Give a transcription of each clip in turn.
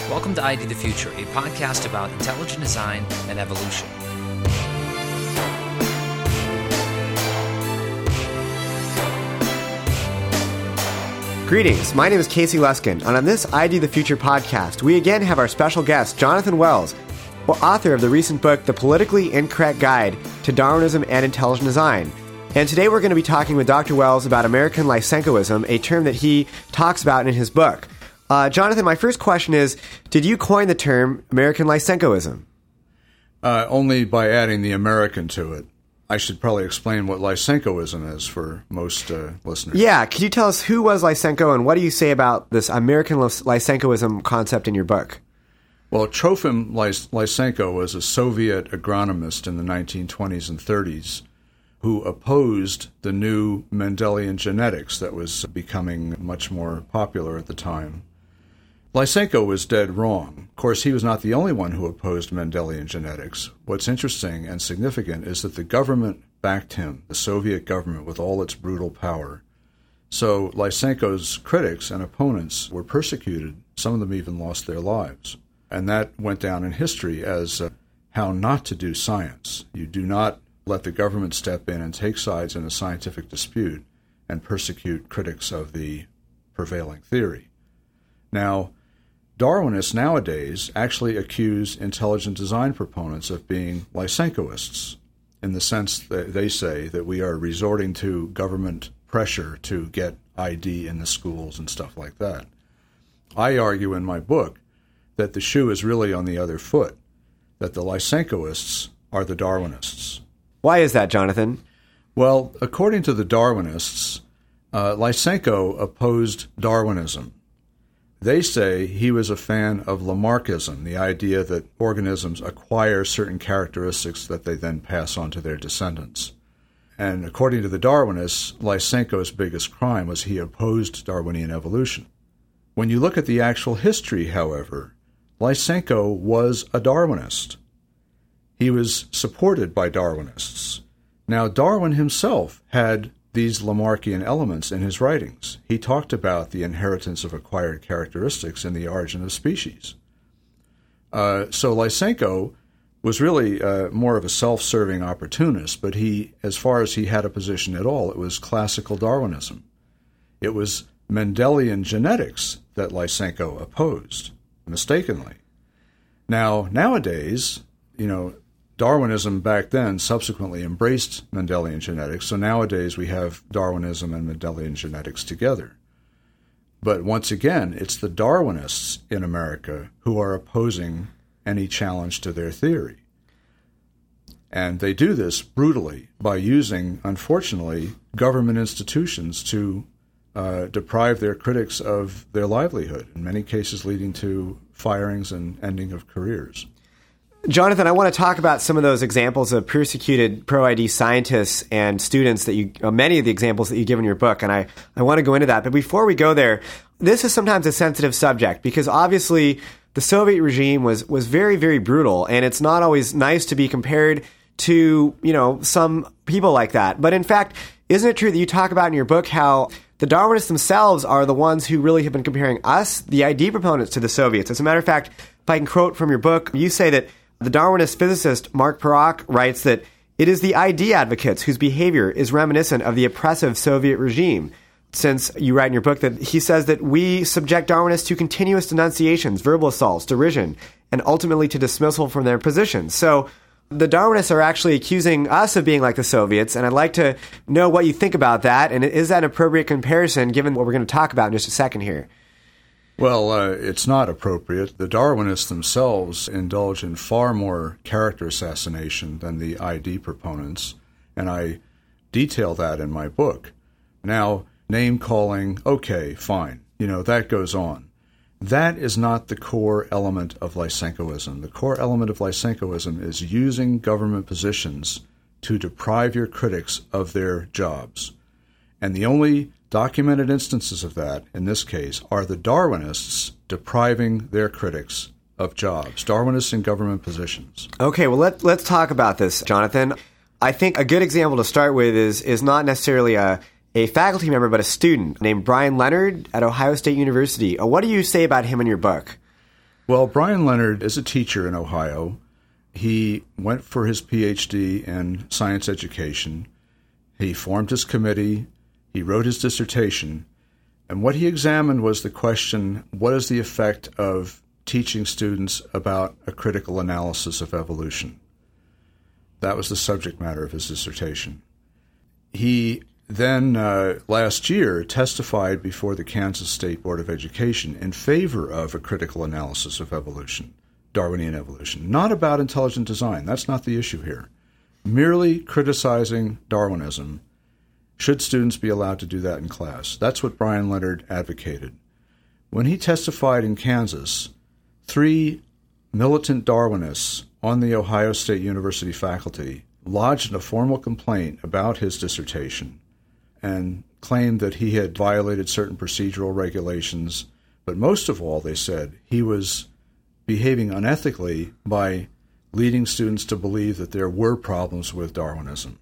Welcome to ID the Future, a podcast about intelligent design and evolution. Greetings, my name is Casey Luskin, and on this ID the Future podcast, we again have our special guest, Jonathan Wells, author of the recent book, The Politically Incorrect Guide to Darwinism and Intelligent Design. And today we're going to be talking with Dr. Wells about American Lysenkoism, a term that he talks about in his book. Jonathan, my first question is, did you coin the term American Lysenkoism? Only by adding the American to it. I should probably explain what Lysenkoism is for most listeners. Yeah, could you tell us who was Lysenko and what do you say about this American Lysenkoism concept in your book? Well, Trofim Lysenko was a Soviet agronomist in the 1920s and 30s who opposed the new Mendelian genetics that was becoming much more popular at the time. Lysenko was dead wrong. Of course, he was not the only one who opposed Mendelian genetics. What's interesting and significant is that the government backed him, the Soviet government, with all its brutal power. So Lysenko's critics and opponents were persecuted. Some of them even lost their lives. And that went down in history as how not to do science. You do not let the government step in and take sides in a scientific dispute and persecute critics of the prevailing theory. Now, Darwinists nowadays actually accuse intelligent design proponents of being Lysenkoists, in the sense that they say that we are resorting to government pressure to get ID in the schools and stuff like that. I argue in my book that the shoe is really on the other foot, that the Lysenkoists are the Darwinists. Why is that, Jonathan? Well, according to the Darwinists, Lysenko opposed Darwinism. They say he was a fan of Lamarckism, the idea that organisms acquire certain characteristics that they then pass on to their descendants. And according to the Darwinists, Lysenko's biggest crime was he opposed Darwinian evolution. When you look at the actual history, however, Lysenko was a Darwinist. He was supported by Darwinists. Now, Darwin himself had these Lamarckian elements in his writings. He talked about the inheritance of acquired characteristics in The Origin of Species. So Lysenko was really more of a self-serving opportunist, but he, as far as he had a position at all, it was classical Darwinism. It was Mendelian genetics that Lysenko opposed, mistakenly. Now, nowadays, Darwinism back then subsequently embraced Mendelian genetics, so nowadays we have Darwinism and Mendelian genetics together. But once again, it's the Darwinists in America who are opposing any challenge to their theory. And they do this brutally by using, unfortunately, government institutions to deprive their critics of their livelihood, in many cases leading to firings and ending of careers. Jonathan, I want to talk about some of those examples of persecuted pro-ID scientists and students that many of the examples that you give in your book, and I want to go into that. But before we go there, this is sometimes a sensitive subject because obviously the Soviet regime was very, very brutal, and it's not always nice to be compared to, some people like that. But in fact, isn't it true that you talk about in your book how the Darwinists themselves are the ones who really have been comparing us, the ID proponents, to the Soviets? As a matter of fact, if I can quote from your book, you say that the Darwinist physicist Mark Perok writes that it is the ID advocates whose behavior is reminiscent of the oppressive Soviet regime. Since you write in your book that he says that we subject Darwinists to continuous denunciations, verbal assaults, derision, and ultimately to dismissal from their positions. So the Darwinists are actually accusing us of being like the Soviets, and I'd like to know what you think about that, and is that an appropriate comparison given what we're going to talk about in just a second here? Well, it's not appropriate. The Darwinists themselves indulge in far more character assassination than the ID proponents, and I detail that in my book. Now, name-calling, okay, fine. That goes on. That is not the core element of Lysenkoism. The core element of Lysenkoism is using government positions to deprive your critics of their jobs. And the only documented instances of that, in this case, are the Darwinists depriving their critics of jobs, Darwinists in government positions. Okay, well, let's talk about this, Jonathan. I think a good example to start with is not necessarily a faculty member, but a student named Brian Leonard at Ohio State University. What do you say about him in your book? Well, Brian Leonard is a teacher in Ohio. He went for his PhD in science education. He formed his committee. He wrote his dissertation. And what he examined was the question, what is the effect of teaching students about a critical analysis of evolution? That was the subject matter of his dissertation. He then, last year, testified before the Kansas State Board of Education in favor of a critical analysis of evolution, Darwinian evolution, not about intelligent design. That's not the issue here. Merely criticizing Darwinism. Should students be allowed to do that in class? That's what Brian Leonard advocated. When he testified in Kansas, 3 militant Darwinists on the Ohio State University faculty lodged a formal complaint about his dissertation and claimed that he had violated certain procedural regulations. But most of all, they said, he was behaving unethically by leading students to believe that there were problems with Darwinism.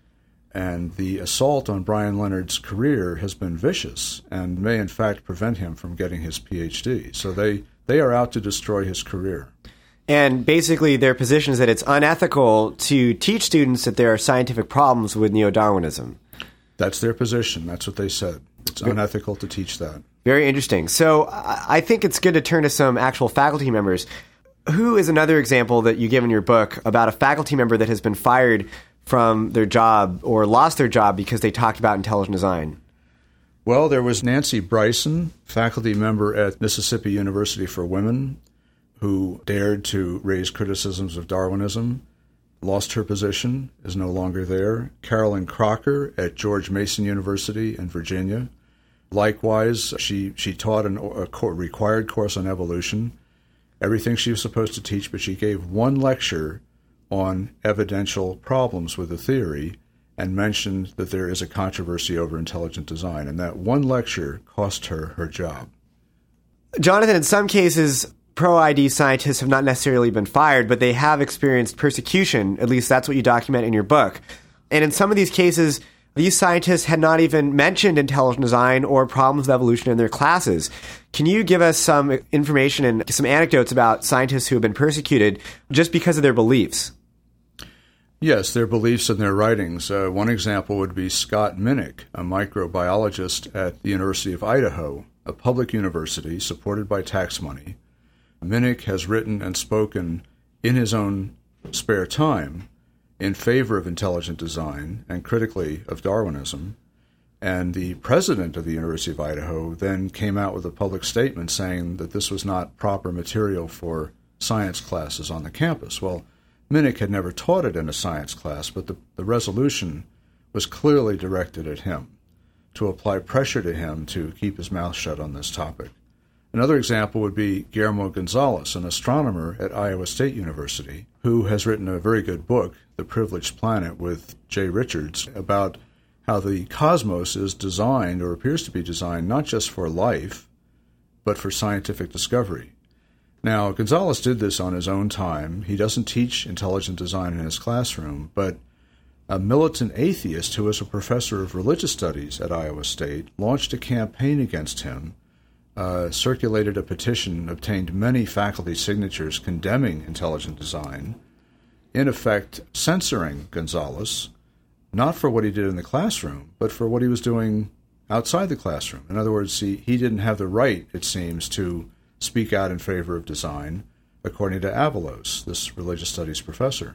And the assault on Brian Leonard's career has been vicious and may in fact prevent him from getting his PhD. So they are out to destroy his career. And basically their position is that it's unethical to teach students that there are scientific problems with neo-Darwinism. That's their position. That's what they said. It's unethical to teach that. Very interesting. So I think it's good to turn to some actual faculty members. Who is another example that you give in your book about a faculty member that has been fired from their job or lost their job because they talked about intelligent design? Well, there was Nancy Bryson, faculty member at Mississippi University for Women, who dared to raise criticisms of Darwinism, lost her position, is no longer there. Carolyn Crocker at George Mason University in Virginia. Likewise, she taught a required course on evolution, everything she was supposed to teach, but she gave one lecture on evidential problems with the theory and mentioned that there is a controversy over intelligent design. And that one lecture cost her her job. Jonathan, in some cases, pro-ID scientists have not necessarily been fired, but they have experienced persecution. At least that's what you document in your book. And in some of these cases, these scientists had not even mentioned intelligent design or problems of evolution in their classes. Can you give us some information and some anecdotes about scientists who have been persecuted just because of their beliefs? Yes, their beliefs and their writings. One example would be Scott Minnick, a microbiologist at the University of Idaho, a public university supported by tax money. Minnick has written and spoken in his own spare time in favor of intelligent design and critically of Darwinism. And the president of the University of Idaho then came out with a public statement saying that this was not proper material for science classes on the campus. Well, Minnick had never taught it in a science class, but the resolution was clearly directed at him to apply pressure to him to keep his mouth shut on this topic. Another example would be Guillermo Gonzalez, an astronomer at Iowa State University, who has written a very good book, The Privileged Planet, with Jay Richards, about how the cosmos is designed, or appears to be designed, not just for life, but for scientific discovery. Now, Gonzalez did this on his own time. He doesn't teach intelligent design in his classroom, but a militant atheist who was a professor of religious studies at Iowa State launched a campaign against him, circulated a petition, obtained many faculty signatures condemning intelligent design, in effect censoring Gonzalez, not for what he did in the classroom, but for what he was doing outside the classroom. In other words, he didn't have the right, it seems, to speak out in favor of design, according to Avalos, this religious studies professor.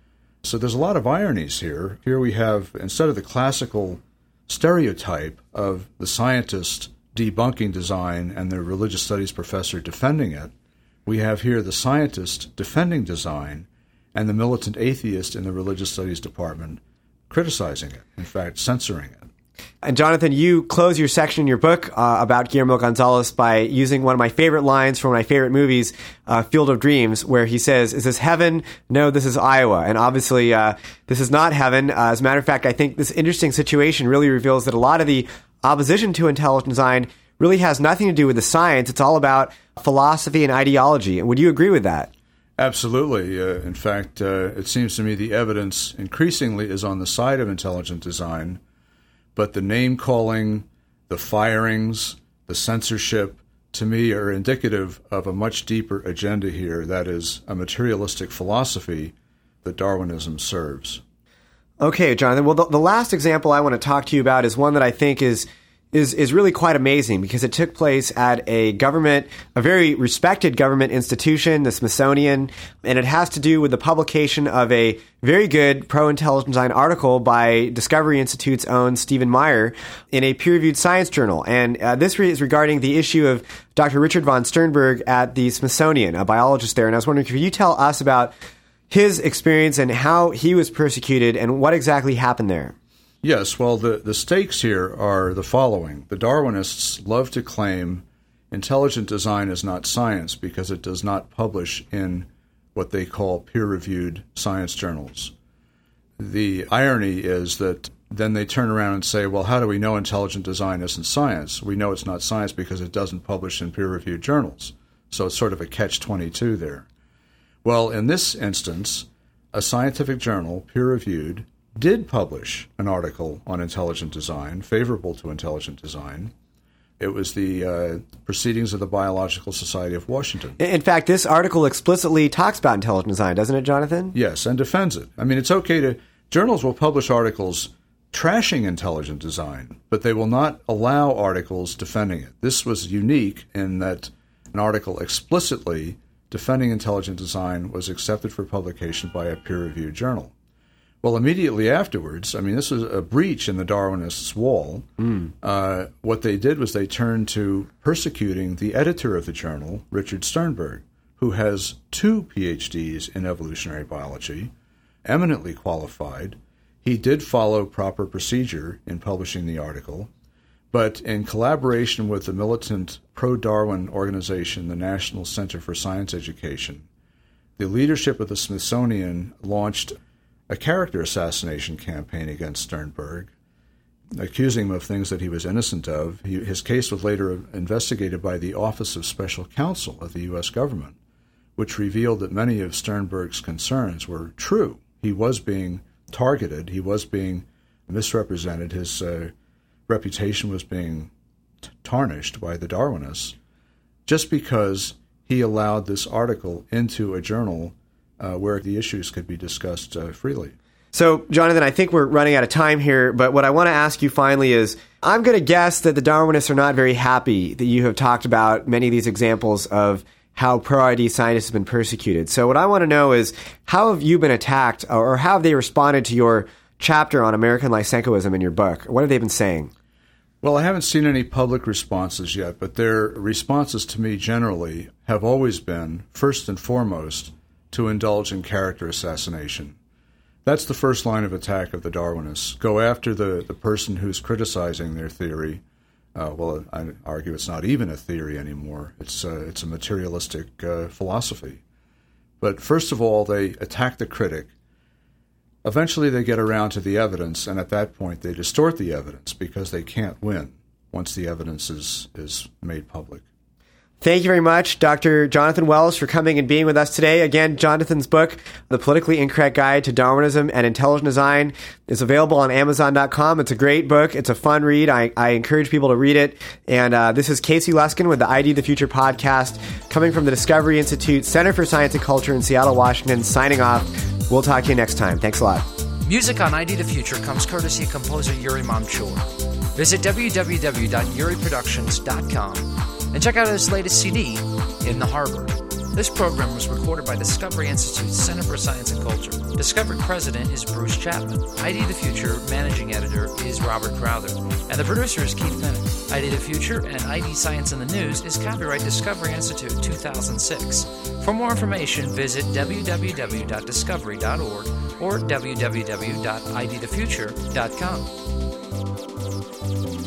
So there's a lot of ironies here. Here we have, instead of the classical stereotype of the scientist debunking design and the religious studies professor defending it, we have here the scientist defending design and the militant atheist in the religious studies department criticizing it, in fact, censoring it. And Jonathan, you close your section in your book about Guillermo Gonzalez by using one of my favorite lines from one of my favorite movies, Field of Dreams, where he says, "Is this heaven? No, this is Iowa." And obviously, this is not heaven. As a matter of fact, I think this interesting situation really reveals that a lot of the opposition to intelligent design really has nothing to do with the science. It's all about philosophy and ideology. And would you agree with that? Absolutely. In fact, it seems to me the evidence increasingly is on the side of intelligent design, but the name-calling, the firings, the censorship, to me, are indicative of a much deeper agenda here, that is, a materialistic philosophy that Darwinism serves. Okay, Jonathan. Well, the last example I want to talk to you about is one that I think is really quite amazing because it took place at a very respected government institution, the Smithsonian, and it has to do with the publication of a very good pro-intelligent design article by Discovery Institute's own Stephen Meyer in a peer-reviewed science journal. And this is regarding the issue of Dr. Richard von Sternberg at the Smithsonian, a biologist there. And I was wondering, could you tell us about his experience and how he was persecuted and what exactly happened there? Yes, well, the stakes here are the following. The Darwinists love to claim intelligent design is not science because it does not publish in what they call peer-reviewed science journals. The irony is that then they turn around and say, well, how do we know intelligent design isn't science? We know it's not science because it doesn't publish in peer-reviewed journals. So it's sort of a catch-22 there. Well, in this instance, a scientific journal, peer-reviewed, did publish an article on intelligent design, favorable to intelligent design. It was the Proceedings of the Biological Society of Washington. In fact, this article explicitly talks about intelligent design, doesn't it, Jonathan? Yes, and defends it. I mean, it's okay journals will publish articles trashing intelligent design, but they will not allow articles defending it. This was unique in that an article explicitly defending intelligent design was accepted for publication by a peer-reviewed journal. Well, immediately afterwards, I mean, this was a breach in the Darwinists' wall. What they did was they turned to persecuting the editor of the journal, Richard Sternberg, who has 2 PhDs in evolutionary biology, eminently qualified. He did follow proper procedure in publishing the article, but in collaboration with the militant pro-Darwin organization, the National Center for Science Education, the leadership of the Smithsonian launched a character assassination campaign against Sternberg, accusing him of things that he was innocent of. His case was later investigated by the Office of Special Counsel of the U.S. government, which revealed that many of Sternberg's concerns were true. He was being targeted. He was being misrepresented. His reputation was being tarnished by the Darwinists just because he allowed this article into a journal where the issues could be discussed freely. So, Jonathan, I think we're running out of time here, but what I want to ask you finally is, I'm going to guess that the Darwinists are not very happy that you have talked about many of these examples of how pro-ID scientists have been persecuted. So what I want to know is, how have you been attacked, or how have they responded to your chapter on American Lysenkoism in your book? What have they been saying? Well, I haven't seen any public responses yet, but their responses to me generally have always been, first and foremost, to indulge in character assassination. That's the first line of attack of the Darwinists. Go after the person who's criticizing their theory. Well, I argue it's not even a theory anymore. It's a materialistic philosophy. But first of all, they attack the critic. Eventually they get around to the evidence, and at that point they distort the evidence because they can't win once the evidence is made public. Thank you very much, Dr. Jonathan Wells, for coming and being with us today. Again, Jonathan's book, The Politically Incorrect Guide to Darwinism and Intelligent Design, is available on Amazon.com. It's a great book. It's a fun read. I encourage people to read it. And this is Casey Luskin with the ID the Future podcast, coming from the Discovery Institute Center for Science and Culture in Seattle, Washington, signing off. We'll talk to you next time. Thanks a lot. Music on ID the Future comes courtesy of composer Yuri Mamchur. Visit www.yuriproductions.com and check out his latest CD, In the Harbor. This program was recorded by Discovery Institute's Center for Science and Culture. Discovery President is Bruce Chapman. ID the Future Managing Editor is Robert Crowther. And the producer is Keith Bennett. ID the Future and ID Science in the News is copyright Discovery Institute 2006. For more information, visit www.discovery.org or www.idthefuture.com.